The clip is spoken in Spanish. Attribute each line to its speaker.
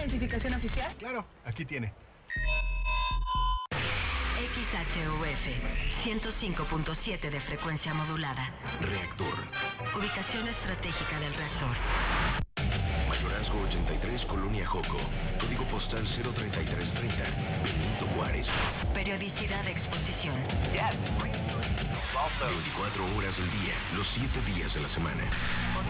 Speaker 1: identificación oficial?
Speaker 2: Claro, aquí tiene.
Speaker 3: XHUF 105.7 de frecuencia modulada.
Speaker 4: Reactor.
Speaker 3: Ubicación estratégica del reactor.
Speaker 4: Mayorazgo 83, Colonia Joco. Código postal 03330. Benito Juárez.
Speaker 3: Periodicidad de exposición.
Speaker 4: 24 horas del día, los 7 días de la semana.